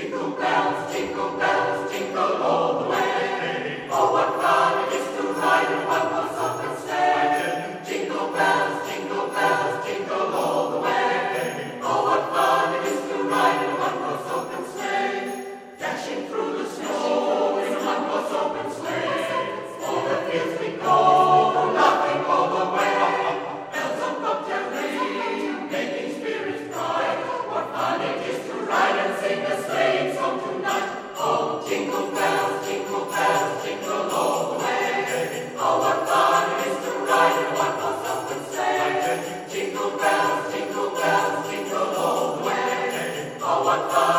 jingle bells, jingle all the way. Oh, what fun it is to ride in one horse open sleigh. Jingle bells, jingle all the way. Oh, what fun it is to ride in one horse open sleigh. Dashing through the snow in a one horse open sleigh. O'er the fields we go, laughing all the way. Bells on bobtail ring, making spirits bright. What fun it is to ride and sing a sleighing song tonight. Oh, jingle bells, jingle all the way. Oh, what fun it is to ride in one horse open sleigh. Jingle bells, jingle all the way. Oh, what fun